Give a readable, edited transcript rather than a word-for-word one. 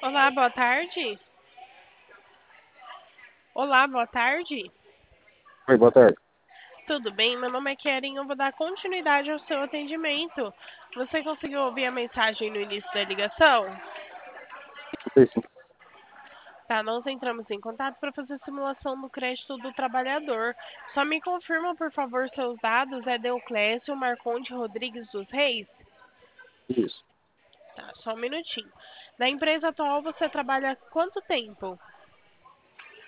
Olá, boa tarde. Olá, boa tarde. Oi, boa tarde. Tudo bem? Meu nome é Keren, eu vou dar continuidade ao seu atendimento. Você conseguiu ouvir a mensagem no início da ligação? Escutei sim. Tá, nós entramos em contato para fazer simulação do crédito do trabalhador. Só me confirma, por favor, seus dados. É Deoclésio Marconde Rodrigues dos Reis? Isso. Tá, só um minutinho. Na empresa atual você trabalha há quanto tempo?